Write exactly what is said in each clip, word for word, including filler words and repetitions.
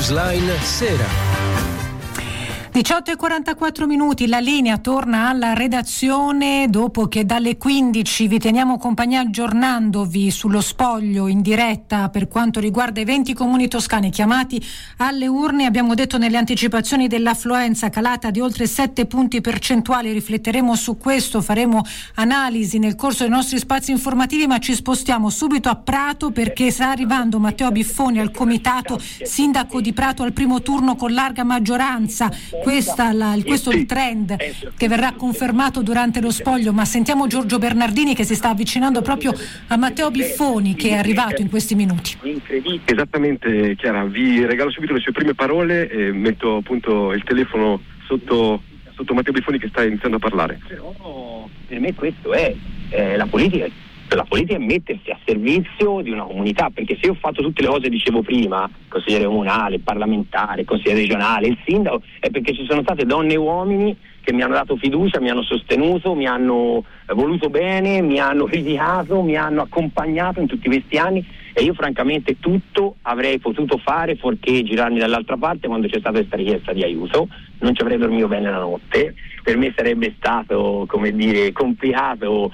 Newsline Sera. diciotto e quarantaquattro minuti, la linea torna alla redazione dopo che dalle quindici vi teniamo compagnia aggiornandovi sullo spoglio in diretta per quanto riguarda i venti comuni toscani chiamati alle urne. Abbiamo detto nelle anticipazioni dell'affluenza calata di oltre sette punti percentuali, rifletteremo su questo, faremo analisi nel corso dei nostri spazi informativi, ma ci spostiamo subito a Prato perché sta arrivando Matteo Biffoni al comitato, sindaco di Prato al primo turno con larga maggioranza. Questa, la, questo è il trend che verrà confermato durante lo spoglio, ma sentiamo Giorgio Bernardini che si sta avvicinando proprio a Matteo Biffoni, che è arrivato in questi minuti. Esattamente, Chiara, vi regalo subito le sue prime parole e metto appunto il telefono sotto, sotto Matteo Biffoni che sta iniziando a parlare. Però per me questo è eh, la politica. La politica è mettersi a servizio di una comunità, perché se io ho fatto tutte le cose che dicevo prima, consigliere comunale, parlamentare, consigliere regionale, il sindaco, è perché ci sono state donne e uomini che mi hanno dato fiducia, mi hanno sostenuto, mi hanno voluto bene, mi hanno criticato, mi hanno accompagnato in tutti questi anni, e io francamente tutto avrei potuto fare fuorché girarmi dall'altra parte quando c'è stata questa richiesta di aiuto. Non ci avrei dormito bene la notte, per me sarebbe stato, come dire, complicato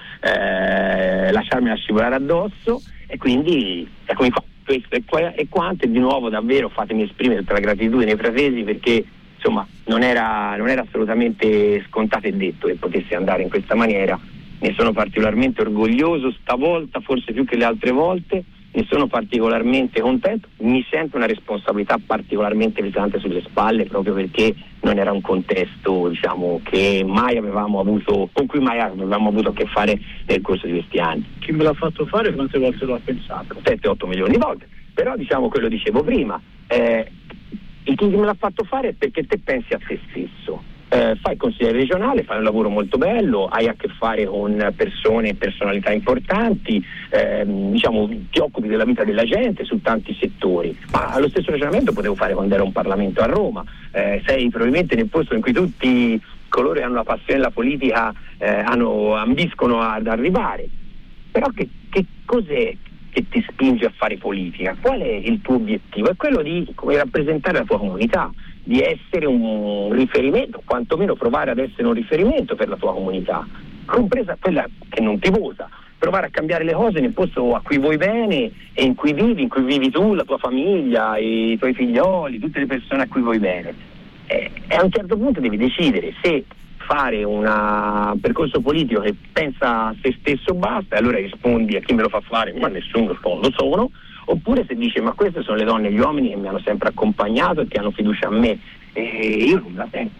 eh, lasciarmela scivolare addosso, e quindi eccomi qua. Questo è, qua, è quanto, e di nuovo davvero fatemi esprimere tutta la gratitudine ai fratesi, perché insomma non era, non era assolutamente scontato e detto che potesse andare in questa maniera. Ne sono particolarmente orgoglioso stavolta, forse più che le altre volte, ne sono particolarmente contento, mi sento una responsabilità particolarmente pesante sulle spalle, proprio perché non era un contesto, diciamo, che mai avevamo avuto, con cui mai avevamo avuto a che fare nel corso di questi anni. Chi me l'ha fatto fare, quante volte lo ha pensato? sette otto milioni di volte, però diciamo quello dicevo prima, eh, il chi me l'ha fatto fare è perché te pensi a te stesso. Eh, fai consigliere regionale, fai un lavoro molto bello, hai a che fare con persone e personalità importanti, ehm, diciamo ti occupi della vita della gente su tanti settori, ma lo stesso ragionamento potevo fare quando ero un Parlamento a Roma. Eh, sei probabilmente nel posto in cui tutti coloro che hanno la passione della politica eh, hanno, ambiscono ad arrivare. Però che, che cos'è che ti spinge a fare politica? Qual è il tuo obiettivo? È quello di come rappresentare la tua comunità, di essere un riferimento, quantomeno provare ad essere un riferimento per la tua comunità, compresa quella che non ti vota, provare a cambiare le cose nel posto a cui vuoi bene e in cui vivi, in cui vivi tu, la tua famiglia, i tuoi figlioli, tutte le persone a cui vuoi bene. E, e a un certo punto devi decidere se fare una, un percorso politico che pensa a se stesso basta, e allora rispondi a chi me lo fa fare, ma nessuno lo sono, oppure se dice ma queste sono le donne e gli uomini che mi hanno sempre accompagnato e che hanno fiducia a me, e io non la sento.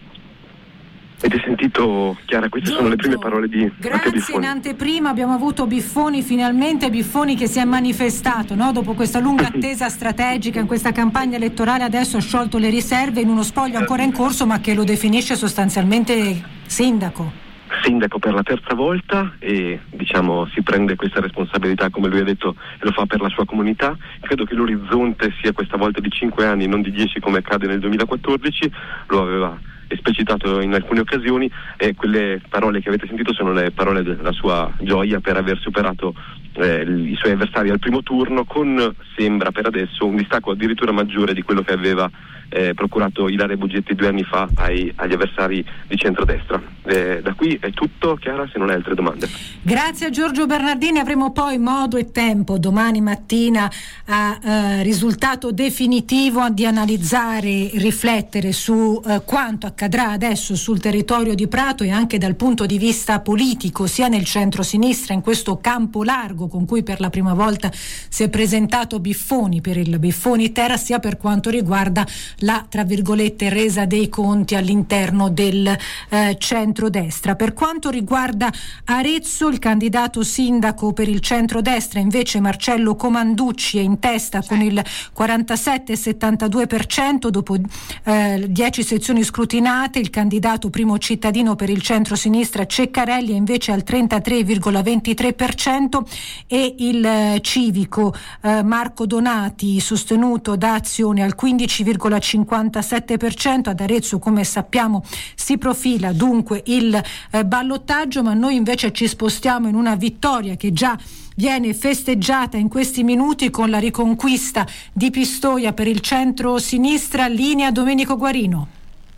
Avete sentito, Chiara? Queste Giorgio, sono le prime parole di Matteo Biffoni. Grazie. In anteprima abbiamo avuto Biffoni, finalmente Biffoni che si è manifestato, no? Dopo questa lunga attesa strategica in questa campagna elettorale, adesso ha sciolto le riserve in uno spoglio ancora in corso, ma che lo definisce sostanzialmente sindaco. Sindaco per la terza volta, e diciamo si prende questa responsabilità, come lui ha detto, e lo fa per la sua comunità. Credo che l'orizzonte sia questa volta di cinque anni, non di dieci come accade nel duemilaquattordici, lo aveva esplicitato in alcune occasioni, e quelle parole che avete sentito sono le parole della sua gioia per aver superato eh, i suoi avversari al primo turno, con, sembra per adesso, un distacco addirittura maggiore di quello che aveva eh, procurato Ilaria Bugetti due anni fa ai, agli avversari di centrodestra. Eh, da qui è tutto, Chiara, se non hai altre domande. Grazie a Giorgio Bernardini, avremo poi modo e tempo domani mattina a eh, risultato definitivo di analizzare, riflettere su eh, quanto accadrà adesso sul territorio di Prato e anche dal punto di vista politico, sia nel centro-sinistra, in questo campo largo con cui per la prima volta si è presentato Biffoni per il Biffoni Terra, sia per quanto riguarda la, tra virgolette, resa dei conti all'interno del eh, centrodestra. Per quanto riguarda Arezzo, il candidato sindaco per il centrodestra invece Marcello Comanducci è in testa con il quarantasette virgola settantadue per cento dopo eh, dieci sezioni scrutinate. Il candidato primo cittadino per il centro-sinistra Ceccarelli è invece al trentatré virgola ventitré per cento, e il eh, civico eh, Marco Donati, sostenuto da Azione, al quindici virgola cinquantasette per cento. Ad Arezzo, come sappiamo, si profila dunque il eh, ballottaggio, ma noi invece ci spostiamo in una vittoria che già viene festeggiata in questi minuti con la riconquista di Pistoia per il centro-sinistra. Linea Domenico Guarino.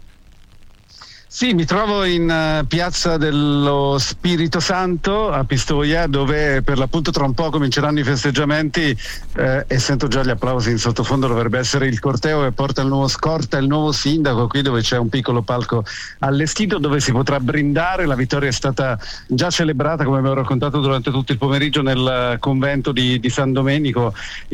Sì, mi trovo in uh, piazza dello Spirito Santo a Pistoia, dove per l'appunto tra un po' cominceranno i festeggiamenti eh, e sento già gli applausi in sottofondo. Dovrebbe essere il corteo che porta il nuovo scorta, il nuovo sindaco, qui dove c'è un piccolo palco allestito dove si potrà brindare. La vittoria è stata già celebrata, come abbiamo raccontato, durante tutto il pomeriggio nel convento di, di San Domenico,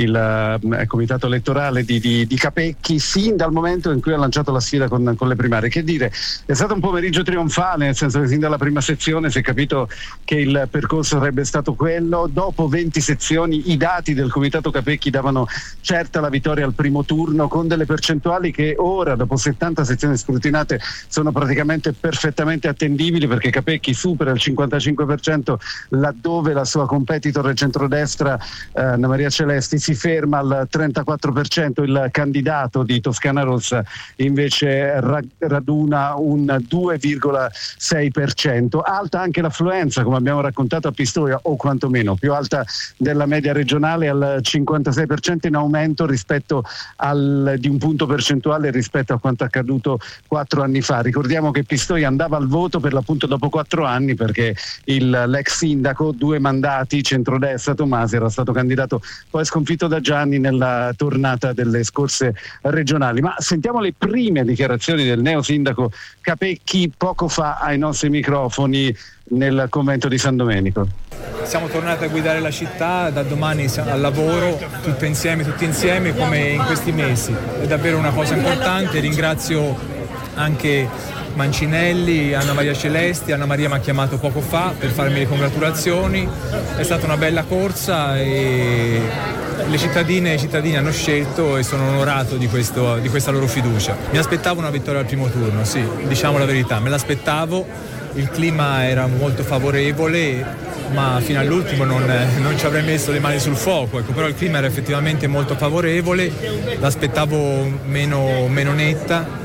il uh, comitato elettorale di, di, di Capecchi, sin dal momento in cui ha lanciato la sfida con, con le primarie. Che dire, è stato un pomeriggio trionfale, nel senso che sin dalla prima sezione si è capito che il percorso sarebbe stato quello. Dopo venti sezioni i dati del comitato Capecchi davano certa la vittoria al primo turno, con delle percentuali che ora, dopo settanta sezioni scrutinate, sono praticamente perfettamente attendibili, perché Capecchi supera il cinquantacinque per cento laddove la sua competitor del centrodestra eh, Anna Maria Celesti si ferma al trentaquattro per cento. Il candidato di Toscana Rossa invece raduna un due virgola sei per cento. Alta anche l'affluenza, come abbiamo raccontato a Pistoia, o quantomeno più alta della media regionale, al cinquantasei per cento, in aumento rispetto al, di un punto percentuale rispetto a quanto accaduto quattro anni fa. Ricordiamo che Pistoia andava al voto per l'appunto dopo quattro anni, perché il, l'ex sindaco, due mandati, centrodestra, Tomasi, era stato candidato poi sconfitto da Gianni nella tornata delle scorse regionali. Ma sentiamo le prime dichiarazioni del neo sindaco Capecchi poco fa ai nostri microfoni nel convento di San Domenico. Siamo tornati a guidare la città, da domani al lavoro, tutti insieme, tutti insieme come in questi mesi. È davvero una cosa importante. Ringrazio anche Mancinelli, Anna Maria Celesti. Anna Maria mi ha chiamato poco fa per farmi le congratulazioni. È stata una bella corsa e le cittadine e i cittadini hanno scelto e sono onorato di, questo, di questa loro fiducia. Mi aspettavo una vittoria al primo turno, sì, diciamo la verità, me l'aspettavo, il clima era molto favorevole, ma fino all'ultimo non, non ci avrei messo le mani sul fuoco, ecco, però il clima era effettivamente molto favorevole, l'aspettavo meno, meno netta.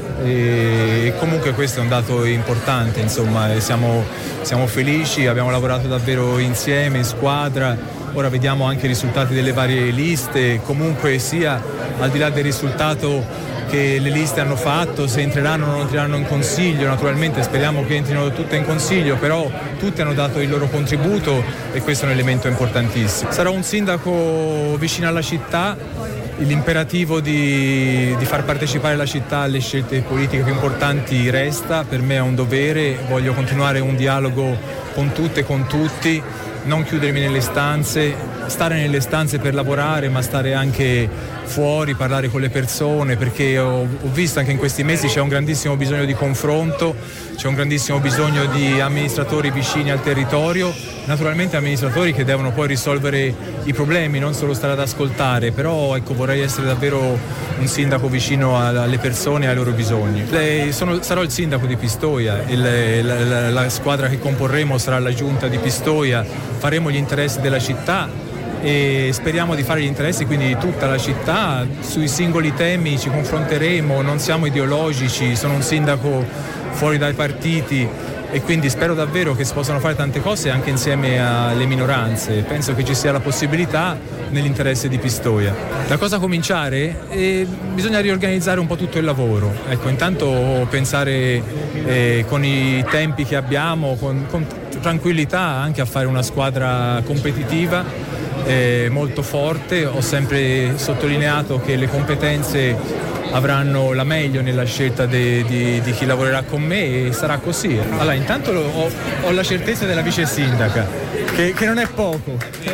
E comunque questo è un dato importante, insomma, siamo, siamo felici, abbiamo lavorato davvero insieme, in squadra. Ora vediamo anche i risultati delle varie liste. Comunque sia, al di là del risultato che le liste hanno fatto, se entreranno o non entreranno in consiglio, naturalmente speriamo che entrino tutte in consiglio, però tutte hanno dato il loro contributo e questo è un elemento importantissimo. Sarò un sindaco vicino alla città. L'imperativo di, di far partecipare la città alle scelte politiche più importanti resta, per me è un dovere, voglio continuare un dialogo con tutte e con tutti, non chiudermi nelle stanze, stare nelle stanze per lavorare, ma stare anche fuori, parlare con le persone, perché ho, ho visto anche in questi mesi c'è un grandissimo bisogno di confronto, c'è un grandissimo bisogno di amministratori vicini al territorio, naturalmente amministratori che devono poi risolvere i problemi, non solo stare ad ascoltare, però ecco, vorrei essere davvero un sindaco vicino alle persone e ai loro bisogni. Le, sono, sarò il sindaco di Pistoia, il, la, la, la squadra che comporremo sarà la giunta di Pistoia, faremo gli interessi della città e speriamo di fare gli interessi quindi di tutta la città. Sui singoli temi ci confronteremo, non siamo ideologici, sono un sindaco fuori dai partiti e quindi spero davvero che si possano fare tante cose anche insieme alle minoranze. Penso che ci sia la possibilità nell'interesse di Pistoia. Da cosa cominciare? Eh, bisogna riorganizzare un po' tutto il lavoro. Ecco, intanto pensare eh, con i tempi che abbiamo, con, con tranquillità anche a fare una squadra competitiva, eh, molto forte. Ho sempre sottolineato che le competenze avranno la meglio nella scelta de, di, di chi lavorerà con me e sarà così. Allora, intanto lo, ho, ho la certezza della vice sindaca, che, che non è poco. che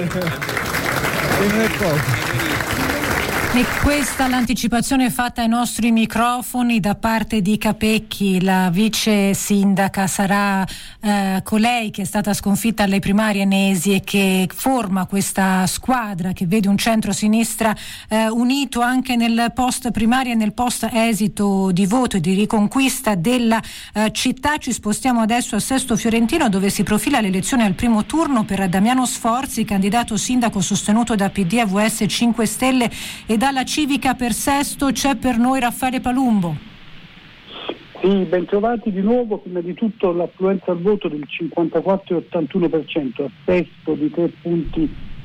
non è poco. E questa l'anticipazione fatta ai nostri microfoni da parte di Capecchi. La vice sindaca sarà eh, colei che è stata sconfitta alle primarie Nesi e che forma questa squadra che vede un centro-sinistra eh, unito anche nel post primaria e nel post esito di voto e di riconquista della eh, città. Ci spostiamo adesso a Sesto Fiorentino, dove si profila l'elezione al primo turno per Damiano Sforzi, candidato sindaco sostenuto da P D, A V S, cinque Stelle e dalla Civica per Sesto. C'è per noi Raffaele Palumbo. Sì, ben trovati di nuovo. Prima di tutto l'affluenza al voto del cinquantaquattro virgola ottantuno per cento, a Sesto di tre punti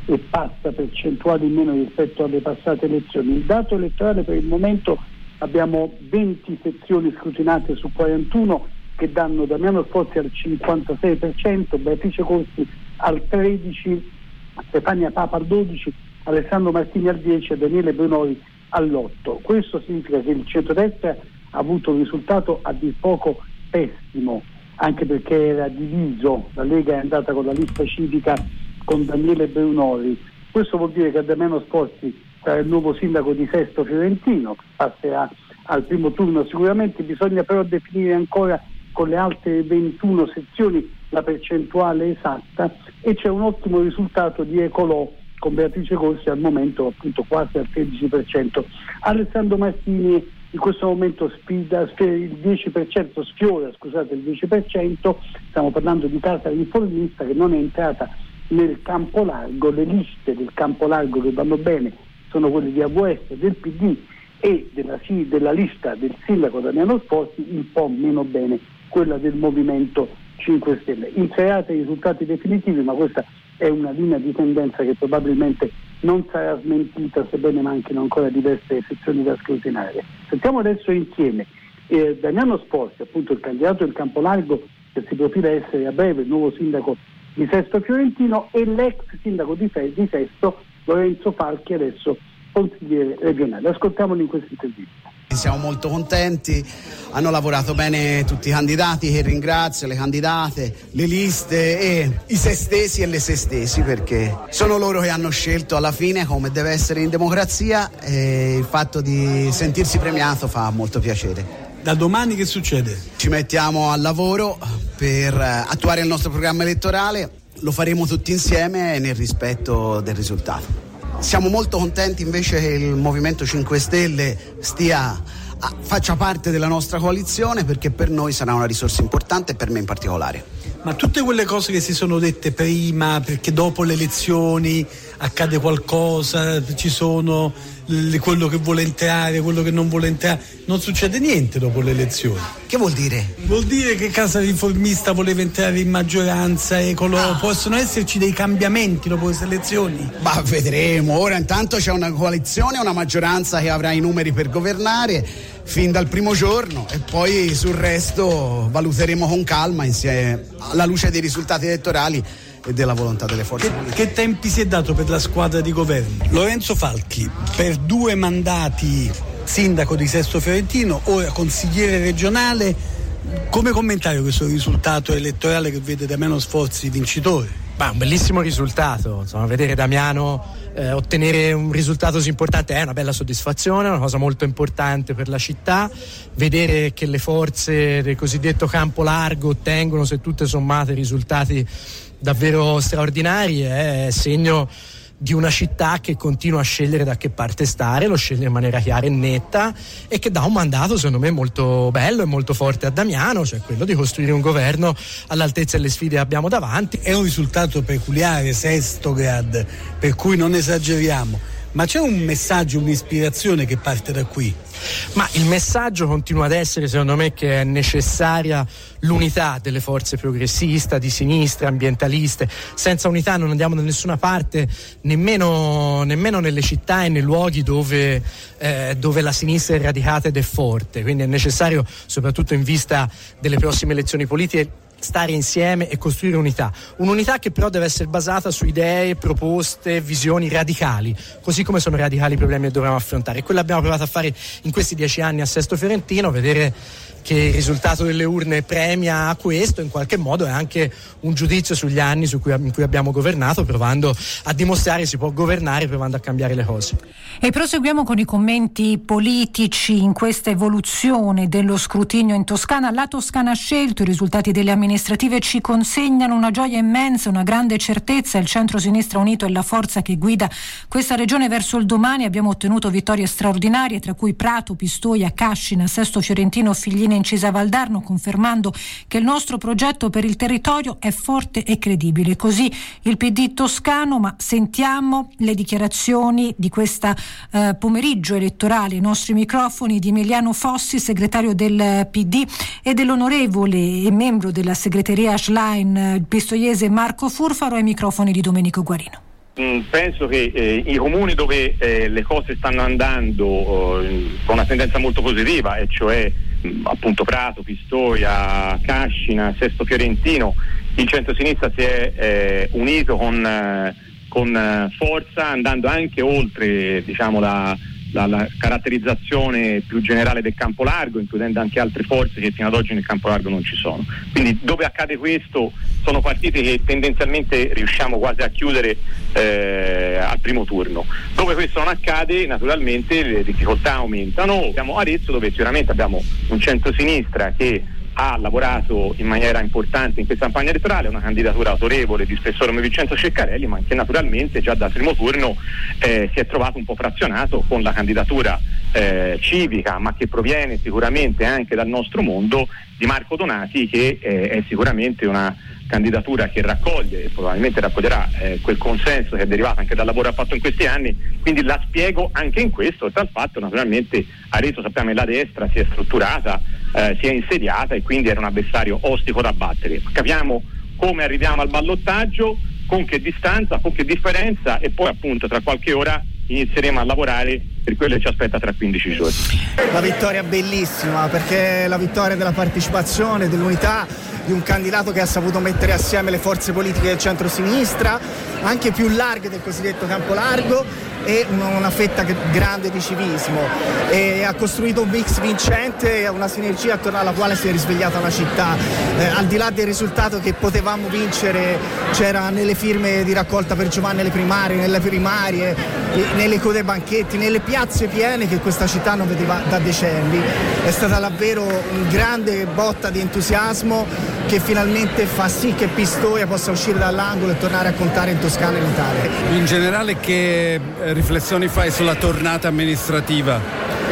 e passa percentuali in meno rispetto alle passate elezioni. Il dato elettorale per il momento, abbiamo venti sezioni scrutinate su quarantuno che danno Damiano Sforzi al cinquantasei per cento, Beatrice Corsi al tredici per cento, Stefania Papa al dodici per cento, Alessandro Martini al dieci per cento e Daniele Brunori all'otto per cento. Questo significa che il centrodestra ha avuto un risultato a dir poco pessimo, anche perché era diviso. La Lega è andata con la lista civica con Daniele Brunori. Questo vuol dire che Damiano Sforzi sarà il nuovo sindaco di Sesto Fiorentino, passerà al primo turno sicuramente. Bisogna però definire ancora con le altre ventuno sezioni la percentuale esatta, e c'è un ottimo risultato di Ecolò con Beatrice Corsi al momento appunto quasi al tredici per cento. Alessandro Martini in questo momento sfida il dieci per cento, sfiora scusate il dieci per cento. Stiamo parlando di Casa Riformista, che non è entrata nel campo largo. Le liste del campo largo che vanno bene sono quelle di A V S, del P D e della, della lista del sindaco Damiano Sforzi, un po' meno bene quella del Movimento cinque Stelle. In serata i risultati definitivi, ma questa è una linea di tendenza che probabilmente non sarà smentita, sebbene manchino ancora diverse sezioni da scrutinare. Sentiamo adesso insieme eh, Damiano Sforzi, appunto il candidato del Campolargo, che si profila essere a breve il nuovo sindaco di Sesto Fiorentino, e l'ex sindaco di, Fe- di Sesto, Lorenzo Falchi, adesso consigliere regionale. Ascoltiamolo in questa intervista. Siamo molto contenti, hanno lavorato bene tutti i candidati, che ringrazio, le candidate, le liste e i se stessi e le se stessi, perché sono loro che hanno scelto alla fine, come deve essere in democrazia, e il fatto di sentirsi premiato fa molto piacere. Da domani che succede? Ci mettiamo al lavoro per attuare il nostro programma elettorale, lo faremo tutti insieme nel rispetto del risultato. Siamo molto contenti invece che il Movimento cinque Stelle stia, faccia parte della nostra coalizione, perché per noi sarà una risorsa importante e per me in particolare. Ma tutte quelle cose che si sono dette prima, perché dopo le elezioni accade qualcosa, ci sono le, quello che vuole entrare, quello che non vuole entrare, non succede niente dopo le elezioni. Che vuol dire? Vuol dire che Casa Riformista voleva entrare in maggioranza, Ecolò, ah. possono esserci dei cambiamenti dopo queste elezioni? Ma vedremo, ora intanto c'è una coalizione, una maggioranza che avrà i numeri per governare fin dal primo giorno, e poi sul resto valuteremo con calma insieme alla luce dei risultati elettorali e della volontà delle forze che, politiche. Che tempi si è dato per la squadra di governo? Lorenzo Falchi, per due mandati sindaco di Sesto Fiorentino, ora consigliere regionale, come commentare questo risultato elettorale che vede Damiano Sforzi vincitore? Bah, un bellissimo risultato, insomma, vedere Damiano eh, ottenere un risultato così importante è una bella soddisfazione, è una cosa molto importante per la città. Vedere che le forze del cosiddetto campo largo ottengono, se tutte sommate, risultati davvero straordinari è segno di una città che continua a scegliere da che parte stare, lo sceglie in maniera chiara e netta, e che dà un mandato secondo me molto bello e molto forte a Damiano, cioè quello di costruire un governo all'altezza delle sfide che abbiamo davanti. È un risultato peculiare, sesto grad, per cui non esageriamo. Ma c'è un messaggio, un'ispirazione che parte da qui? Ma il messaggio continua ad essere, secondo me, che è necessaria l'unità delle forze progressiste, di sinistra, ambientaliste. Senza unità non andiamo da nessuna parte, nemmeno, nemmeno nelle città e nei luoghi dove, eh, dove la sinistra è radicata ed è forte. Quindi è necessario, soprattutto in vista delle prossime elezioni politiche, stare insieme e costruire unità. Un'unità che però deve essere basata su idee, proposte, visioni radicali, così come sono radicali i problemi che dovremo affrontare. E quello abbiamo provato a fare in questi dieci anni a Sesto Fiorentino. Vedere che il risultato delle urne premia questo, in qualche modo è anche un giudizio sugli anni su cui, in cui abbiamo governato, provando a dimostrare che si può governare, provando a cambiare le cose. E proseguiamo con i commenti politici in questa evoluzione dello scrutinio in Toscana. La Toscana ha scelto, i risultati delle amministrative ci consegnano una gioia immensa, una grande certezza. Il centro-sinistra unito è la forza che guida questa regione verso il domani. Abbiamo ottenuto vittorie straordinarie, tra cui Prato, Pistoia, Cascina, Sesto Fiorentino, Figline, Incisa, Valdarno, confermando che il nostro progetto per il territorio è forte e credibile. Così il P D toscano, ma sentiamo le dichiarazioni di questa eh, pomeriggio elettorale ai nostri microfoni di Emiliano Fossi, segretario del P D, e dell'onorevole e membro della segreteria Schlein pistoiese Marco Furfaro, ai microfoni di Domenico Guarino. mh, penso che eh, i comuni dove eh, le cose stanno andando eh, con una tendenza molto positiva, e cioè mh, appunto Prato, Pistoia, Cascina, Sesto Fiorentino, il centro-sinistra si è eh, unito con, eh, con eh, forza, andando anche oltre, diciamo, la La, la caratterizzazione più generale del campo largo, includendo anche altre forze che fino ad oggi nel campo largo non ci sono. Quindi dove accade questo sono partite che tendenzialmente riusciamo quasi a chiudere eh, al primo turno. Dove questo non accade, naturalmente le difficoltà aumentano. Siamo a Arezzo, dove sicuramente abbiamo un centro-sinistra che ha lavorato in maniera importante in questa campagna elettorale, una candidatura autorevole di spessore come Vincenzo Ceccarelli, ma che naturalmente già dal primo turno eh, si è trovato un po' frazionato con la candidatura eh, civica, ma che proviene sicuramente anche dal nostro mondo, di Marco Donati, che eh, è sicuramente una candidatura che raccoglie e probabilmente raccoglierà eh, quel consenso che è derivato anche dal lavoro fatto in questi anni. Quindi la spiego anche in questo, oltre al fatto naturalmente Arezzo, sappiamo che la destra si è strutturata, eh, si è insediata, e quindi era un avversario ostico da battere. Capiamo come arriviamo al ballottaggio, con che distanza, con che differenza, e poi appunto tra qualche ora inizieremo a lavorare per quello che ci aspetta tra quindici giorni. La vittoria bellissima, perché è la vittoria della partecipazione, dell'unità, di un candidato che ha saputo mettere assieme le forze politiche del centro-sinistra, anche più larghe del cosiddetto campo largo, e una fetta grande di civismo, e ha costruito un mix vincente, una sinergia attorno alla quale si è risvegliata una città. Eh, al di là del risultato che potevamo vincere, c'era nelle firme di raccolta per Giovanni alle primarie, nelle primarie, nelle code banchetti, nelle piazze piene che questa città non vedeva da decenni. È stata davvero una grande botta di entusiasmo che finalmente fa sì che Pistoia possa uscire dall'angolo e tornare a contare in Toscana e in Italia. In generale, che riflessioni fai sulla tornata amministrativa?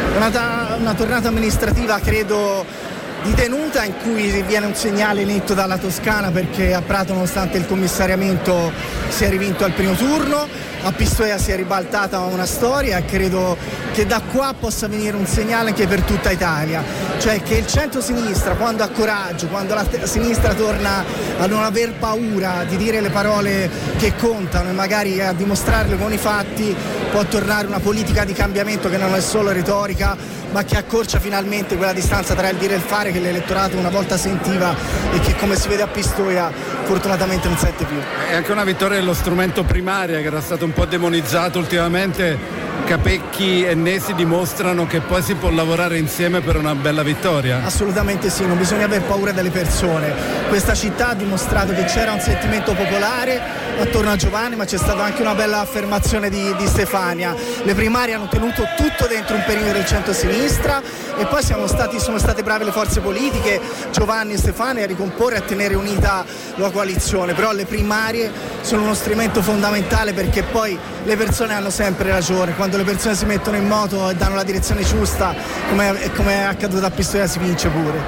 Una, una tornata amministrativa credo di tenuta, in cui viene un segnale netto dalla Toscana, perché a Prato, nonostante il commissariamento, si è rivinto al primo turno, a Pistoia si è ribaltata una storia, e credo che da qua possa venire un segnale anche per tutta Italia, cioè che il centro-sinistra, quando ha coraggio, quando la t- sinistra torna a non aver paura di dire le parole che contano e magari a dimostrarle con i fatti, può tornare una politica di cambiamento che non è solo retorica, ma che accorcia finalmente quella distanza tra il dire e il fare che l'elettorato una volta sentiva e che, come si vede a Pistoia, fortunatamente non sente più. È anche una vittoria dello strumento primaria, che era stato un po' demonizzato ultimamente. Capecchi e Nesi dimostrano che poi si può lavorare insieme per una bella vittoria. Assolutamente sì, non bisogna aver paura delle persone. Questa città ha dimostrato che c'era un sentimento popolare attorno a Giovanni, ma c'è stata anche una bella affermazione di, di Stefania. Le primarie hanno tenuto tutto dentro un perimetro del centro-sinistra, e poi siamo stati, sono state brave le forze politiche, Giovanni e Stefania, a ricomporre e a tenere unita la coalizione. Però le primarie sono uno strumento fondamentale, perché poi le persone hanno sempre ragione. Quando le persone si mettono in moto e danno la direzione giusta, come, come è accaduto a Pistoia, si vince pure.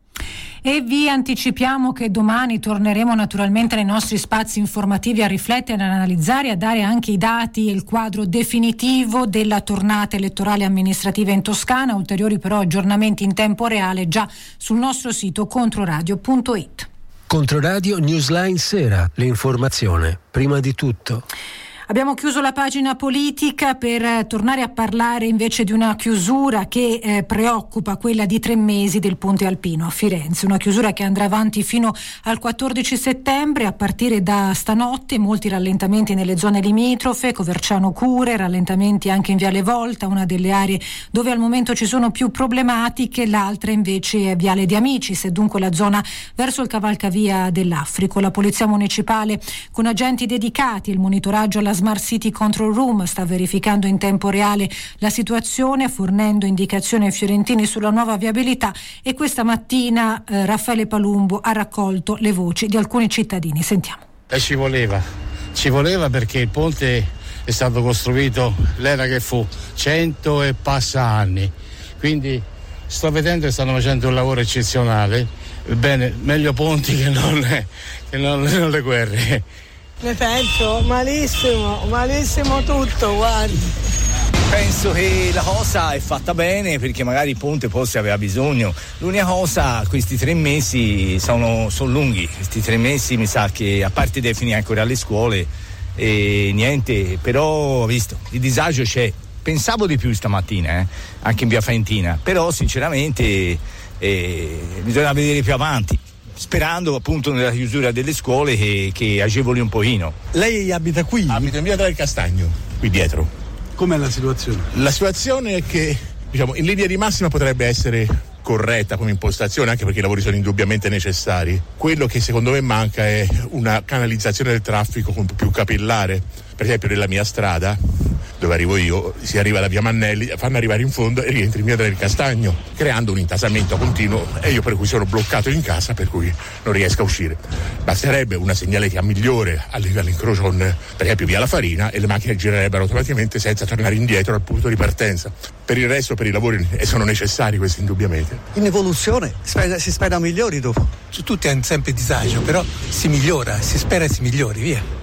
E vi anticipiamo che domani torneremo naturalmente nei nostri spazi informativi a riflettere, ad analizzare, a dare anche i dati e il quadro definitivo della tornata elettorale amministrativa in Toscana. Ulteriori però aggiornamenti in tempo reale già sul nostro sito controradio punto it. Controradio Newsline Sera, l'informazione prima di tutto. Abbiamo chiuso la pagina politica per eh, tornare a parlare invece di una chiusura che eh, preoccupa, quella di tre mesi del Ponte Alpino a Firenze. Una chiusura che andrà avanti fino al quattordici settembre. A partire da stanotte molti rallentamenti nelle zone limitrofe, Coverciano Cure, rallentamenti anche in Viale Volta, una delle aree dove al momento ci sono più problematiche, l'altra invece è Viale di Amicis, e dunque la zona verso il cavalcavia dell'Africo. La Polizia Municipale, con agenti dedicati e il monitoraggio alla Smart City Control Room, sta verificando in tempo reale la situazione, fornendo indicazioni ai fiorentini sulla nuova viabilità, e questa mattina eh, Raffaele Palumbo ha raccolto le voci di alcuni cittadini. Sentiamo. E ci voleva, ci voleva perché il ponte è stato costruito l'era che fu cento e passa anni, quindi sto vedendo che stanno facendo un lavoro eccezionale. Bene, meglio ponti che non, che non, non le guerre. Ne penso malissimo, malissimo tutto, guardi. Penso che la cosa è fatta bene, perché magari il ponte poi si aveva bisogno. L'unica cosa, questi tre mesi sono, sono lunghi, questi tre mesi mi sa che, a parte definire ancora le scuole, e niente, però ho visto, il disagio c'è. Pensavo di più stamattina, eh, anche in via Faentina, però sinceramente eh, bisogna vedere più avanti, sperando appunto nella chiusura delle scuole che, che agevoli un pochino. Lei abita qui? Abito in via del Castagno, qui dietro. Com'è la situazione? La situazione è che, diciamo, in linea di massima potrebbe essere corretta come impostazione, anche perché i lavori sono indubbiamente necessari. Quello che secondo me manca è una canalizzazione del traffico un po' più capillare. Per esempio nella mia strada, dove arrivo io, si arriva da via Mannelli, fanno arrivare in fondo e rientri in via del Castagno, creando un intasamento continuo, e io per cui sono bloccato in casa, per cui non riesco a uscire. Basterebbe una segnaletica migliore all'incrocio con, per esempio, via La Farina, e le macchine girerebbero automaticamente senza tornare indietro al punto di partenza. Per il resto, per i lavori sono necessari questi indubbiamente. In evoluzione, si spera migliori dopo. Tutti hanno sempre disagio, però si migliora, si spera e si migliori, via.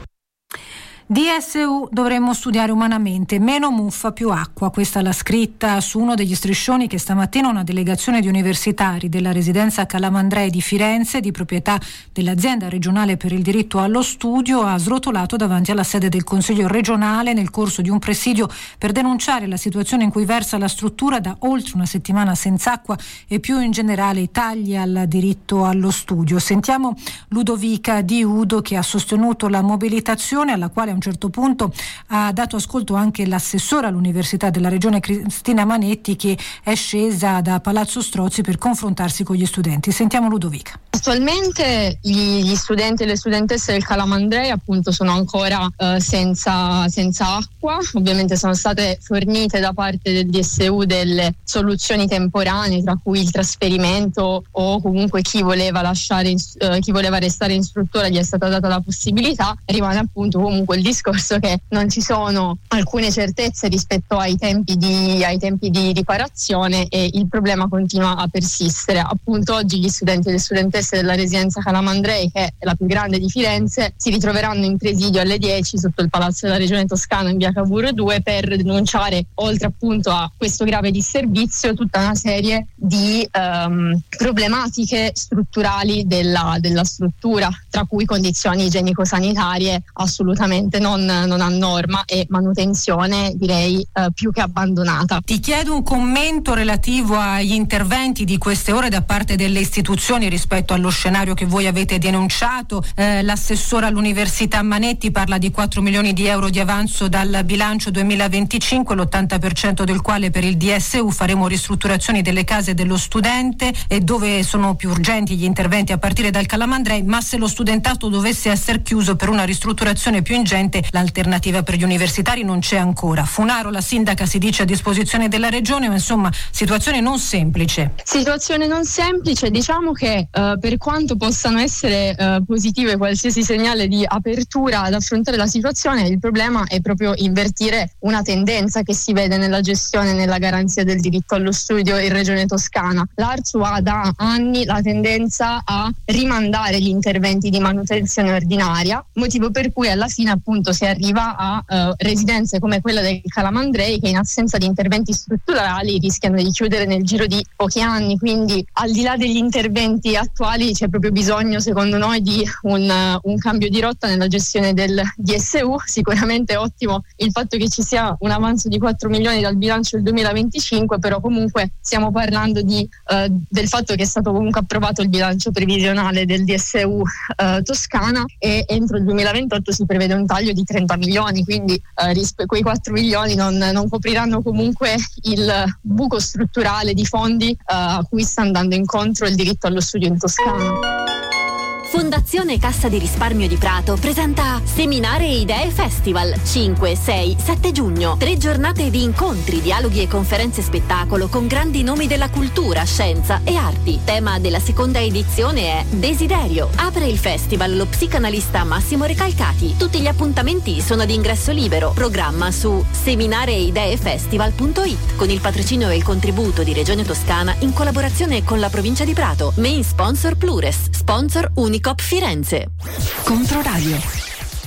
D S U dovremmo studiare umanamente, meno muffa più acqua. Questa è la scritta su uno degli striscioni che stamattina una delegazione di universitari della residenza Calamandrei di Firenze, di proprietà dell'azienda regionale per il diritto allo studio, ha srotolato davanti alla sede del Consiglio regionale nel corso di un presidio per denunciare la situazione in cui versa la struttura da oltre una settimana senza acqua e più in generale i tagli al diritto allo studio. Sentiamo Ludovica Di Udo, che ha sostenuto la mobilitazione, alla quale a un certo punto ha dato ascolto anche l'assessora all'Università della Regione Cristina Manetti, che è scesa da Palazzo Strozzi per confrontarsi con gli studenti. Sentiamo Ludovica. Attualmente gli studenti e le studentesse del Calamandrei appunto sono ancora eh, senza, senza acqua. Ovviamente sono state fornite da parte del D S U delle soluzioni temporanee, tra cui il trasferimento o comunque chi voleva lasciare in, eh, chi voleva restare in struttura gli è stata data la possibilità. Rimane appunto comunque il discorso che non ci sono alcune certezze rispetto ai tempi di, ai tempi di riparazione, e il problema continua a persistere. Appunto oggi gli studenti e le studentesse della residenza Calamandrei, che è la più grande di Firenze, si ritroveranno in presidio alle dieci sotto il Palazzo della Regione Toscana in via Cavour due per denunciare, oltre appunto a questo grave disservizio, tutta una serie di um, problematiche strutturali della, della struttura, tra cui condizioni igienico-sanitarie assolutamente non, non a norma e manutenzione direi uh, più che abbandonata. Ti chiedo un commento relativo agli interventi di queste ore da parte delle istituzioni rispetto allo scenario che voi avete denunciato. Eh, l'assessora all'Università Manetti parla di quattro milioni di euro di avanzo dal bilancio duemilaventicinque, l'ottanta per cento del quale per il D S U. Faremo ristrutturazioni delle case dello studente, e dove sono più urgenti gli interventi a partire dal Calamandrei, ma se lo studentato dovesse essere chiuso per una ristrutturazione più ingente, l'alternativa per gli universitari non c'è ancora. Funaro, la sindaca, si dice a disposizione della regione, ma insomma situazione non semplice. Situazione non semplice, diciamo che Uh, per quanto possano essere uh, positive qualsiasi segnale di apertura ad affrontare la situazione, il problema è proprio invertire una tendenza che si vede nella gestione e nella garanzia del diritto allo studio in Regione Toscana. L'Arzu ha da anni la tendenza a rimandare gli interventi di manutenzione ordinaria, motivo per cui alla fine appunto si arriva a uh, residenze come quella del Calamandrei, che in assenza di interventi strutturali rischiano di chiudere nel giro di pochi anni. Quindi al di là degli interventi attuali c'è proprio bisogno, secondo noi, di un, uh, un cambio di rotta nella gestione del D S U. Sicuramente è ottimo il fatto che ci sia un avanzo di quattro milioni dal bilancio del duemilaventicinque, però comunque stiamo parlando di, uh, del fatto che è stato comunque approvato il bilancio previsionale del D S U uh, Toscana, e entro il duemilaventotto si prevede un taglio di trenta milioni, quindi uh, rispe- quei quattro milioni non, non copriranno comunque il buco strutturale di fondi uh, a cui sta andando incontro il diritto allo studio in Toscana. Fondazione Cassa di Risparmio di Prato presenta Seminare e Idee Festival cinque, sei, sette giugno. Tre giornate di incontri, dialoghi e conferenze spettacolo con grandi nomi della cultura, scienza e arti. Tema della seconda edizione è Desiderio. Apre il festival lo psicanalista Massimo Recalcati. Tutti gli appuntamenti sono ad ingresso libero. Programma su seminareideefestival punto it con il patrocinio e il contributo di Regione Toscana in collaborazione con la provincia di Prato. Main sponsor Plures, sponsor Unicop Firenze. Controradio.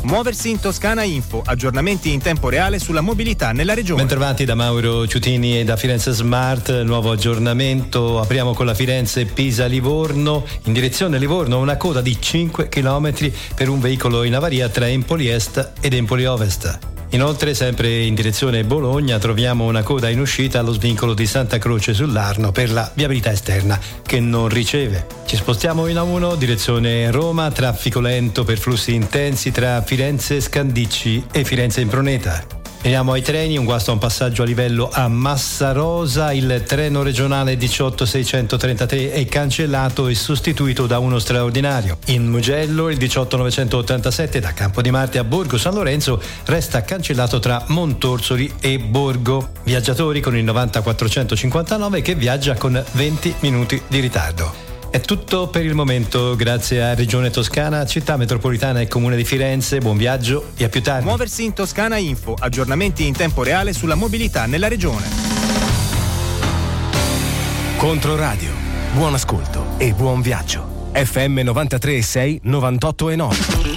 Muoversi in Toscana Info, aggiornamenti in tempo reale sulla mobilità nella regione. Bentrovati da Mauro Ciutini e da Firenze Smart, nuovo aggiornamento. Apriamo con la Firenze-Pisa-Livorno. In direzione Livorno una coda di cinque chilometri per un veicolo in avaria tra Empoli Est ed Empoli Ovest. Inoltre, sempre in direzione Bologna, troviamo una coda in uscita allo svincolo di Santa Croce sull'Arno per la viabilità esterna che non riceve. Ci spostiamo in A uno, direzione Roma, traffico lento per flussi intensi tra Firenze Scandicci e Firenze Improneta. Veniamo ai treni, un guasto a un passaggio a livello a Massarosa, il treno regionale diciotto seicentotrentatré è cancellato e sostituito da uno straordinario. In Mugello il diciotto novecentottantasette da Campodimarte a Borgo San Lorenzo resta cancellato tra Montorsoli e Borgo. Viaggiatori con il novanta quattrocentocinquantanove che viaggia con venti minuti di ritardo. È tutto per il momento, grazie a Regione Toscana, Città Metropolitana e Comune di Firenze. Buon viaggio e a più tardi. Muoversi in Toscana Info, aggiornamenti in tempo reale sulla mobilità nella regione. Controradio, buon ascolto e buon viaggio. F M novantatré e sei, novantotto e nove.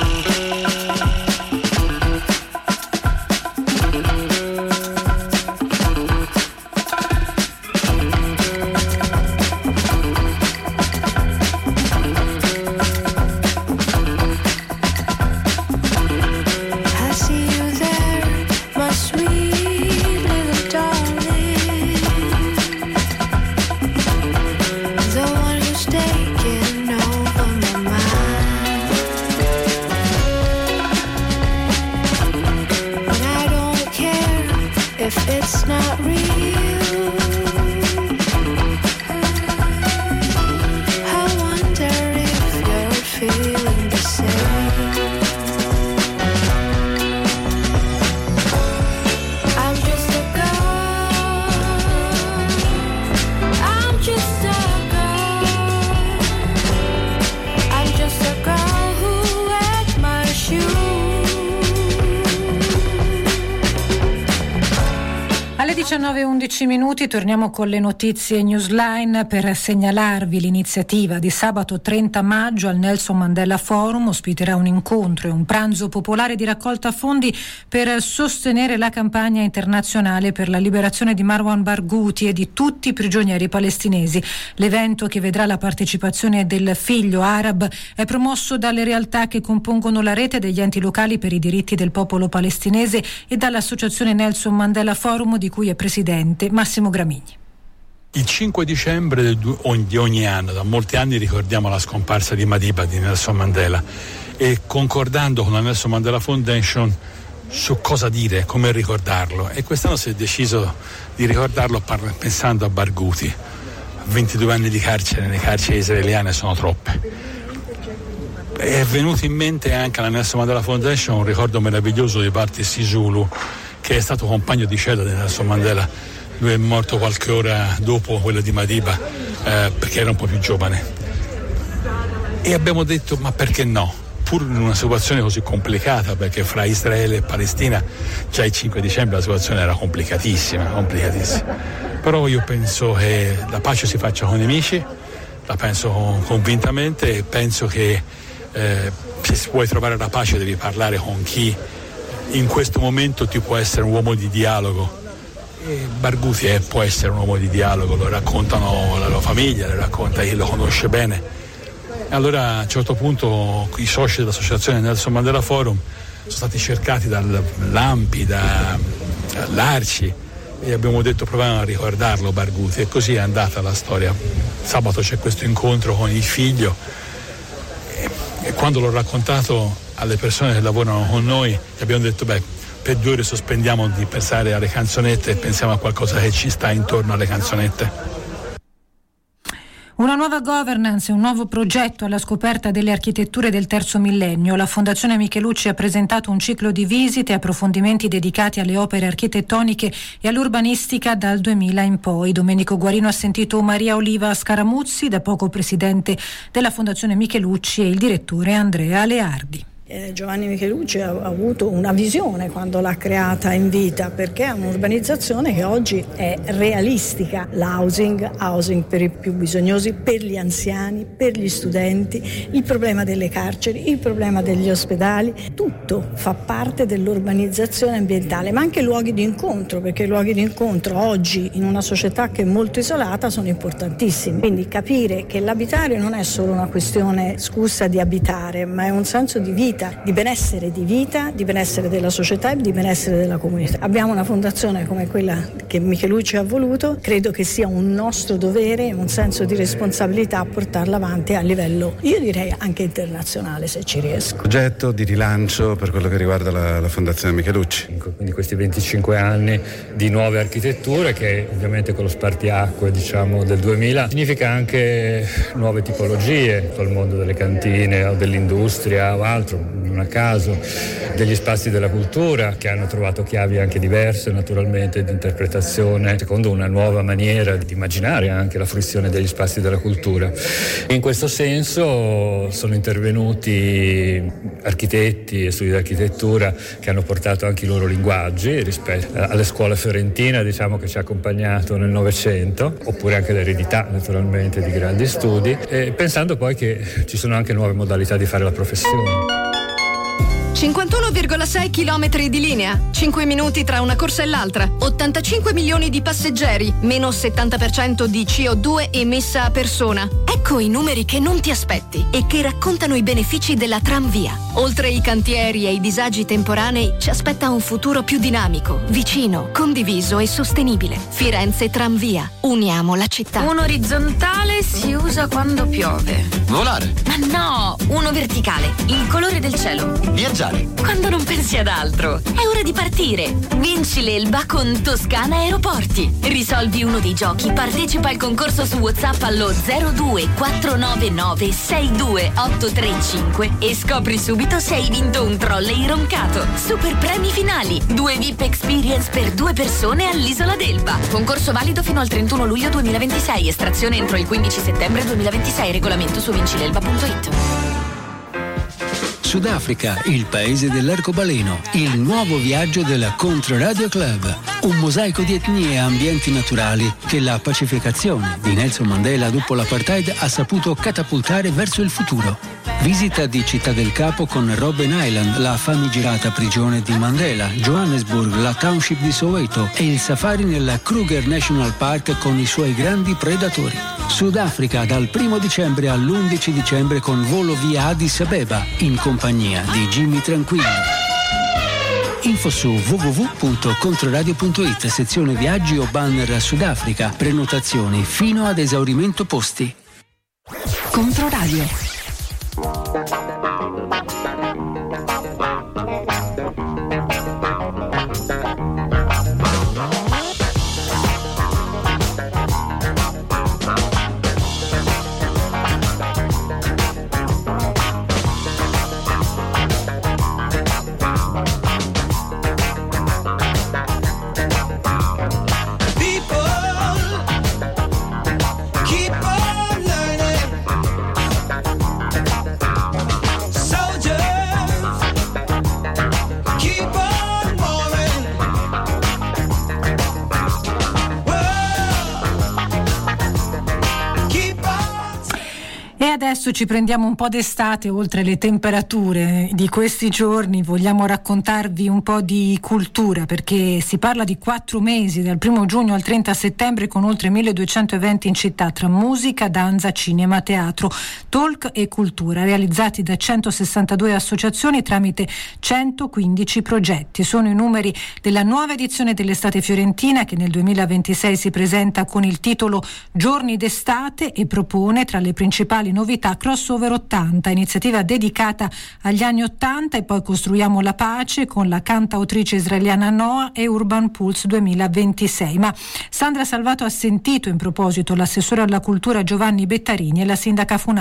diciannove e undici minuti, torniamo con le notizie Newsline per segnalarvi l'iniziativa di sabato trenta maggio al Nelson Mandela Forum. Ospiterà un incontro e un pranzo popolare di raccolta fondi per sostenere la campagna internazionale per la liberazione di Marwan Barghouti e di tutti i prigionieri palestinesi. L'evento, che vedrà la partecipazione del figlio Arab, è promosso dalle realtà che compongono la rete degli enti locali per i diritti del popolo palestinese e dall'associazione Nelson Mandela Forum, di cui è presidente Massimo Gramigni. Il cinque dicembre del du- di ogni anno, da molti anni, ricordiamo la scomparsa di Madiba, di Nelson Mandela, e concordando con la Nelson Mandela Foundation su cosa dire, come ricordarlo, e quest'anno si è deciso di ricordarlo par- pensando a Barghouti. ventidue anni di carcere nelle carceri israeliane sono troppe. È venuto in mente anche alla Nelson Mandela Foundation un ricordo meraviglioso di Barty Sisulu, che è stato compagno di cella di Nelson Mandela. Lui è morto qualche ora dopo quello di Madiba, eh, perché era un po' più giovane. E abbiamo detto, ma perché no? Pur in una situazione così complicata, perché fra Israele e Palestina già il cinque dicembre la situazione era complicatissima, complicatissima. Però io penso che la pace si faccia con i nemici, la penso convintamente, e penso che eh, se vuoi trovare la pace devi parlare con chi in questo momento ti può essere un uomo di dialogo. E Barghouti è, può essere un uomo di dialogo, lo raccontano la loro famiglia, lo racconta chi lo conosce bene. E allora a un certo punto i soci dell'associazione Nelson Mandela Forum sono stati cercati dall'A M P I, dall'A R C I, e abbiamo detto proviamo a ricordarlo Barghouti, e così è andata la storia. Sabato c'è questo incontro con il figlio, e, e quando l'ho raccontato alle persone che lavorano con noi abbiamo detto, beh, per due ore sospendiamo di pensare alle canzonette e pensiamo a qualcosa che ci sta intorno alle canzonette. Una nuova governance e un nuovo progetto alla scoperta delle architetture del terzo millennio. La Fondazione Michelucci ha presentato un ciclo di visite e approfondimenti dedicati alle opere architettoniche e all'urbanistica dal duemila in poi. Domenico Guarino ha sentito Maria Oliva Scaramuzzi, da poco presidente della Fondazione Michelucci, e il direttore Andrea Leardi. Eh, Giovanni Michelucci ha, ha avuto una visione quando l'ha creata in vita, perché è un'urbanizzazione che oggi è realistica. L'housing, housing per i più bisognosi, per gli anziani, per gli studenti, il problema delle carceri, il problema degli ospedali, tutto fa parte dell'urbanizzazione ambientale, ma anche luoghi di incontro, perché i luoghi di incontro oggi in una società che è molto isolata sono importantissimi. Quindi capire che l'abitare non è solo una questione scusa di abitare, ma è un senso di vita, di benessere di vita, di benessere della società e di benessere della comunità. Abbiamo una fondazione come quella che Michelucci ha voluto, credo che sia un nostro dovere, un senso di responsabilità a portarla avanti a livello, io direi anche internazionale, se ci riesco. Progetto di rilancio per quello che riguarda la, la Fondazione Michelucci. Quindi questi venticinque anni di nuove architetture, che ovviamente con lo spartiacque diciamo del duemila significa anche nuove tipologie, il mondo delle cantine o dell'industria o altro, non a caso, degli spazi della cultura che hanno trovato chiavi anche diverse naturalmente di interpretazione secondo una nuova maniera di immaginare anche la fruizione degli spazi della cultura. In questo senso sono intervenuti architetti e studi di architettura che hanno portato anche i loro linguaggi rispetto alle scuole fiorentine, diciamo, che ci ha accompagnato nel Novecento, oppure anche l'eredità naturalmente di grandi studi, e pensando poi che ci sono anche nuove modalità di fare la professione. cinquantuno virgola sei chilometri di linea, cinque minuti tra una corsa e l'altra, ottantacinque milioni di passeggeri, meno settanta per cento di C O due emessa a persona. Ecco i numeri che non ti aspetti e che raccontano i benefici della Tramvia. Oltre ai cantieri e ai disagi temporanei, ci aspetta un futuro più dinamico, vicino, condiviso e sostenibile. Firenze Tramvia. Uniamo la città. Uno orizzontale si usa quando piove. Volare. Ma no, uno verticale, il colore del cielo. Viaggiare. Quando non pensi ad altro. È ora di partire. Vinci l'Elba con Toscana Aeroporti. Risolvi uno dei giochi, partecipa al concorso su WhatsApp allo zero due quattro nove nove sei due otto tre cinque e scopri subito se hai vinto un trolley roncato. Super premi finali, due V I P Experience per due persone all'Isola d'Elba. Concorso valido fino al trentuno luglio duemilaventisei, estrazione entro il quindici settembre duemilaventisei, regolamento su vincilelba punto it. Sudafrica, il paese dell'arcobaleno, il nuovo viaggio della Controradio Club, un mosaico di etnie e ambienti naturali che la pacificazione di Nelson Mandela dopo l'apartheid ha saputo catapultare verso il futuro. Visita di Città del Capo con Robben Island, la famigerata prigione di Mandela, Johannesburg, la township di Soweto e il safari nella Kruger National Park con i suoi grandi predatori. Sudafrica dal primo dicembre all'undici dicembre con volo via Addis Abeba in compagnia di Jimmy Tranquillo. Info su w w w punto controradio punto it, sezione viaggi o banner Sudafrica, prenotazioni fino ad esaurimento posti. Controradio. Adesso ci prendiamo un po' d'estate, oltre le temperature di questi giorni vogliamo raccontarvi un po' di cultura, perché si parla di quattro mesi dal primo giugno al trenta settembre con oltre milleduecento eventi in città tra musica, danza, cinema, teatro, talk e cultura, realizzati da centosessantadue associazioni tramite centoquindici progetti. Sono i numeri della nuova edizione dell'Estate Fiorentina, che nel duemilaventisei si presenta con il titolo Giorni d'estate e propone tra le principali novità Crossover ottanta, iniziativa dedicata agli anni ottanta, e poi Costruiamo la pace con la cantautrice israeliana Noah e Urban Pulse duemilaventisei. Ma Sandra Salvato ha sentito in proposito l'assessore alla cultura Giovanni Bettarini e la sindaca Funaro.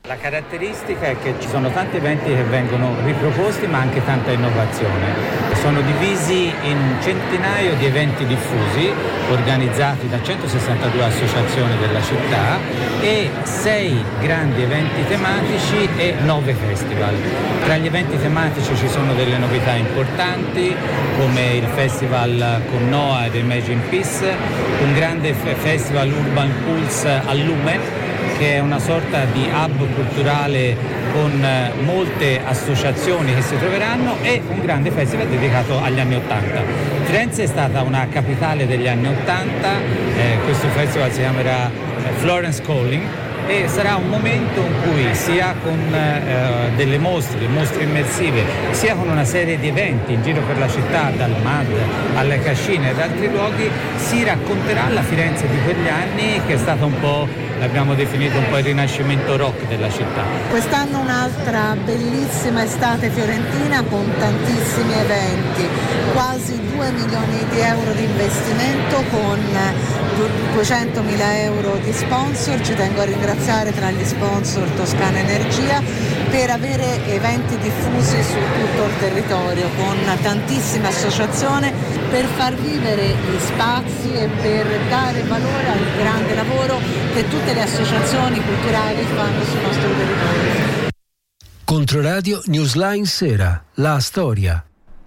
La caratteristica è che ci sono tanti eventi che vengono riproposti, ma anche tanta innovazione. Sono divisi in un centinaio di eventi diffusi organizzati da centosessantadue associazioni della città e sei grandi eventi tematici e nove festival. Tra gli eventi tematici ci sono delle novità importanti come il festival con Noah ed Imagine Peace, un grande festival Urban Pulse a Lumen, che è una sorta di hub culturale con molte associazizioni che si troveranno, e un grande festival dedicato agli anni Ottanta. Firenze è stata una capitale degli anni Ottanta, eh, questo festival si chiamerà Florence Calling e sarà un momento in cui sia con eh, delle mostre, mostre immersive, sia con una serie di eventi in giro per la città, dal M A D alle Cascine ed altri luoghi, si racconterà la Firenze di quegli anni, che è stata un po', l'abbiamo definito un po' il rinascimento rock della città. Quest'anno un'altra bellissima estate fiorentina con tantissimi eventi, quasi due milioni di euro di investimento con duecentomila euro di sponsor. Ci tengo a ringraziare tra gli sponsor Toscana Energia per avere eventi diffusi su tutto il territorio con tantissime associazioni, per far vivere gli spazi e per dare valore al grande lavoro che tutte le associazioni culturali fanno sul nostro territorio. Controradio Newsline Sera, la storia.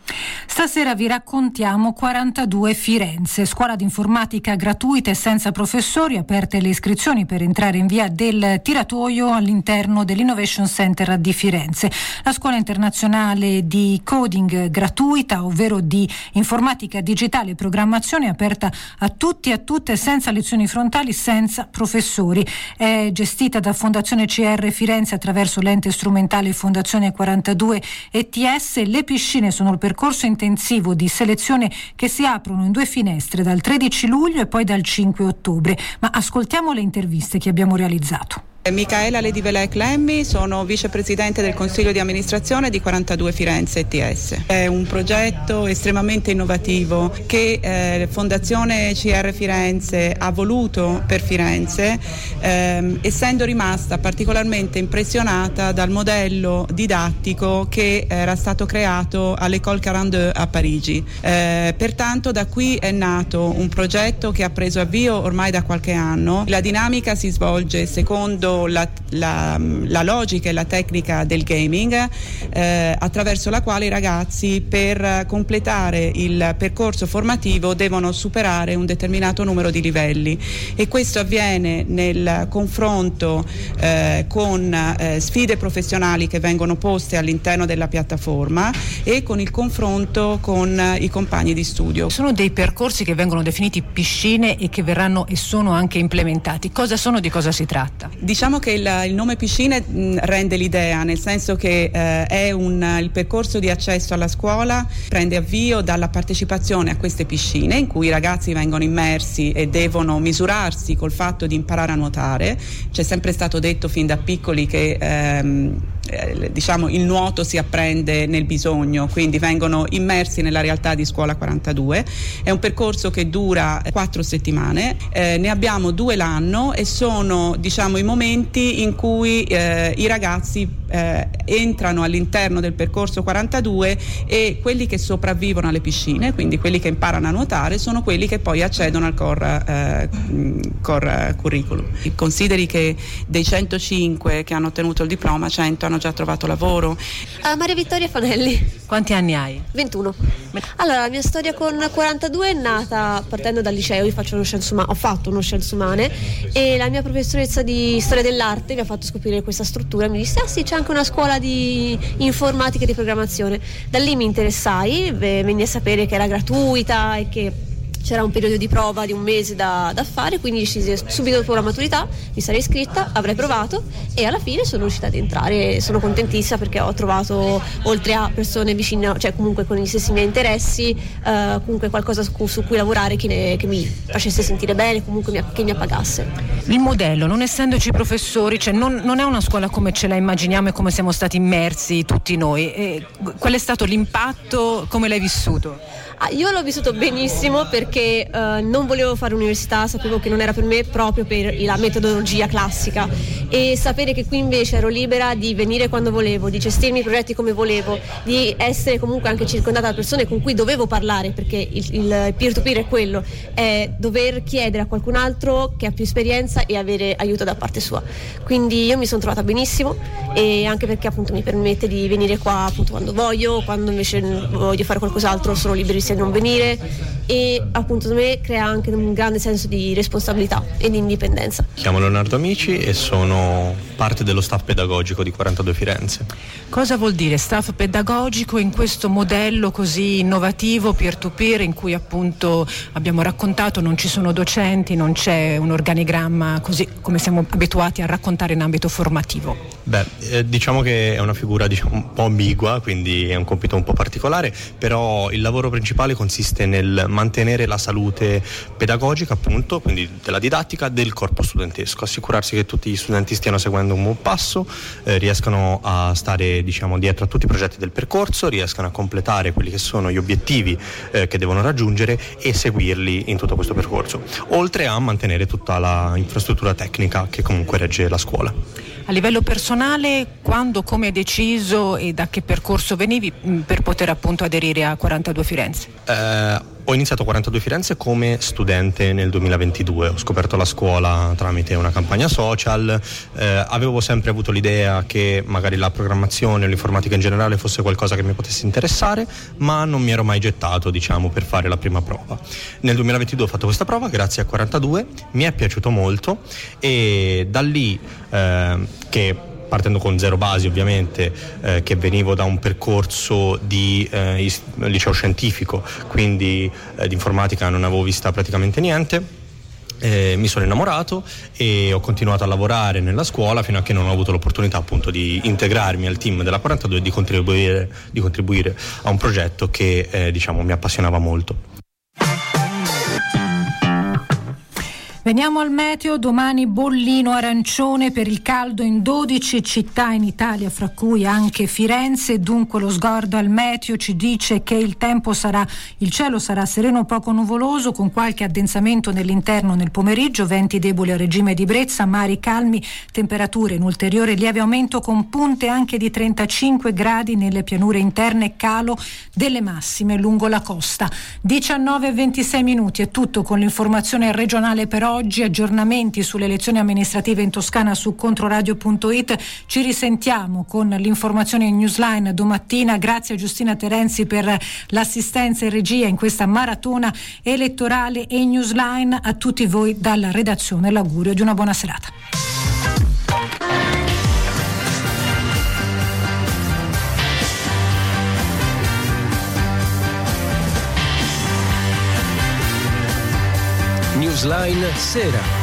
Stasera vi raccontiamo quarantadue Firenze, scuola di informatica gratuita e senza professori, aperte le iscrizioni per entrare in via del Tiratoio all'interno dell'Innovation Center di Firenze. La scuola internazionale di coding gratuita, ovvero di informatica digitale e programmazione, aperta a tutti e a tutte senza lezioni frontali, senza professori. È gestita da Fondazione C R Firenze attraverso l'ente strumentale Fondazione quarantadue E T S. Le piscine sono il percorso intensivo di selezione che si aprono in due finestre dal tredici luglio e poi dal cinque ottobre. Ma ascoltiamo le interviste che abbiamo realizzato. Micaela Ledivelec Lemmi, sono vicepresidente del Consiglio di amministrazione di quarantadue Firenze E T S. È un progetto estremamente innovativo che eh, Fondazione C R Firenze ha voluto per Firenze, ehm, essendo rimasta particolarmente impressionata dal modello didattico che era stato creato all'École quarantadue a Parigi. Eh, pertanto da qui è nato un progetto che ha preso avvio ormai da qualche anno. La dinamica si svolge secondo La, la, la logica e la tecnica del gaming, eh, attraverso la quale i ragazzi, per completare il percorso formativo, devono superare un determinato numero di livelli, e questo avviene nel confronto eh, con eh, sfide professionali che vengono poste all'interno della piattaforma e con il confronto con eh, i compagni di studio. Sono dei percorsi che vengono definiti piscine e che verranno e sono anche implementati. Cosa sono, di cosa si tratta? Diciamo che il, il nome piscine mh, rende l'idea, nel senso che eh, è un, il percorso di accesso alla scuola prende avvio dalla partecipazione a queste piscine, in cui i ragazzi vengono immersi e devono misurarsi col fatto di imparare a nuotare. C'è sempre stato detto fin da piccoli che ehm, eh, diciamo il nuoto si apprende nel bisogno, quindi vengono immersi nella realtà di Scuola quarantadue. È un percorso che dura quattro settimane, eh, ne abbiamo due l'anno e sono, diciamo, i momenti in cui eh, i ragazzi eh, entrano all'interno del percorso quarantadue, e quelli che sopravvivono alle piscine, quindi quelli che imparano a nuotare, sono quelli che poi accedono al core, eh, core curriculum. Consideri che dei centocinque che hanno ottenuto il diploma, cento hanno già trovato lavoro. Uh, Maria Vittoria Fanelli. Quanti anni hai? ventuno. Allora, la mia storia con quarantadue è nata partendo dal liceo. Io faccio uno scienze umane, ho fatto uno scienze umane, e la mia professoressa di storia dell'arte mi ha fatto scoprire questa struttura e mi disse: ah sì, c'è anche una scuola di informatica e di programmazione. Da lì mi interessai, venni a sapere che era gratuita e che c'era un periodo di prova di un mese da, da fare, quindi decisi subito dopo la maturità, mi sarei iscritta, avrei provato, e alla fine sono riuscita ad entrare. Sono contentissima perché ho trovato, oltre a persone vicine, cioè comunque con gli stessi miei interessi, eh, comunque qualcosa su, su cui lavorare che, ne, che mi facesse sentire bene, comunque mi, che mi appagasse. Il modello, non essendoci professori, cioè non, non è una scuola come ce la immaginiamo e come siamo stati immersi tutti noi. E qual è stato l'impatto, come l'hai vissuto? Ah, io l'ho vissuto benissimo perché perché uh, non volevo fare università, sapevo che non era per me proprio per la metodologia classica, e sapere che qui invece ero libera di venire quando volevo, di gestirmi i progetti come volevo, di essere comunque anche circondata da persone con cui dovevo parlare, perché il, il peer-to-peer è quello, è dover chiedere a qualcun altro che ha più esperienza e avere aiuto da parte sua. Quindi io mi sono trovata benissimo, e anche perché appunto mi permette di venire qua appunto quando voglio, quando invece voglio fare qualcos'altro sono liberissima di non venire, e appunto secondo me crea anche un grande senso di responsabilità e di indipendenza. Mi chiamo Leonardo Amici e sono parte dello staff pedagogico di quarantadue Firenze. Cosa vuol dire staff pedagogico in questo modello così innovativo peer-to-peer, in cui appunto abbiamo raccontato non ci sono docenti, non c'è un organigramma così come siamo abituati a raccontare in ambito formativo? Beh, eh, diciamo che è una figura diciamo un po' ambigua, quindi è un compito un po' particolare, però il lavoro principale consiste nel mantenere la salute pedagogica, appunto, quindi della didattica, del corpo studentesco, assicurarsi che tutti gli studenti stiano seguendo un buon passo, eh, riescano a stare diciamo dietro a tutti i progetti del percorso, riescano a completare quelli che sono gli obiettivi eh, che devono raggiungere e seguirli in tutto questo percorso, oltre a mantenere tutta la infrastruttura tecnica che comunque regge la scuola. A livello personale, quando, come hai deciso e da che percorso venivi mh, per poter appunto aderire a quarantadue Firenze? Eh, ho iniziato a quarantadue Firenze come studente nel duemilaventidue, ho scoperto la scuola tramite una campagna social, eh, avevo sempre avuto l'idea che magari la programmazione o l'informatica in generale fosse qualcosa che mi potesse interessare, ma non mi ero mai gettato diciamo per fare la prima prova. Nel duemilaventidue ho fatto questa prova grazie a quarantadue, mi è piaciuto molto, e da lì eh, che partendo con zero basi ovviamente, eh, che venivo da un percorso di eh, is- liceo scientifico, quindi eh, di informatica non avevo vista praticamente niente, eh, mi sono innamorato e ho continuato a lavorare nella scuola fino a che non ho avuto l'opportunità appunto di integrarmi al team della quarantadue e di contribuire, di contribuire a un progetto che eh, diciamo mi appassionava molto. Veniamo al meteo, domani bollino arancione per il caldo in dodici città in Italia, fra cui anche Firenze. Dunque lo sguardo al meteo ci dice che il tempo sarà, il cielo sarà sereno poco nuvoloso, con qualche addensamento nell'interno nel pomeriggio, venti deboli a regime di brezza, mari calmi, temperature in ulteriore lieve aumento con punte anche di trentacinque gradi nelle pianure interne, calo delle massime lungo la costa. diciannove e ventisei minuti, è tutto con l'informazione regionale per oggi. Aggiornamenti sulle elezioni amministrative in Toscana su controradio punto it. Ci risentiamo con l'informazione in Newsline domattina. Grazie a Giustina Terenzi per l'assistenza in regia in questa maratona elettorale, e in Newsline a tutti voi dalla redazione l'augurio di una buona serata. Newsline Sera.